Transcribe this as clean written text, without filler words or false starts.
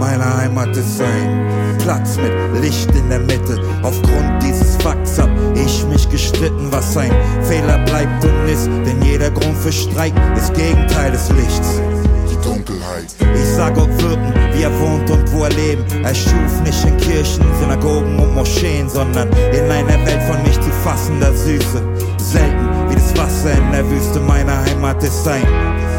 Meine Heimat ist ein Platz mit Licht in der Mitte. Aufgrund dieses Fakts hab ich mich gestritten, was ein Fehler bleibt und ist. Denn jeder Grund für Streik ist Gegenteil des Lichts. Die Dunkelheit. Ich sag Gott wirken, wie er wohnt und wo er lebt. Er schuf nicht in Kirchen, Synagogen und Moscheen, sondern in einer Welt von nicht zu fassender Süße. Selten wie das Wasser in der Wüste. Meine Heimat ist ein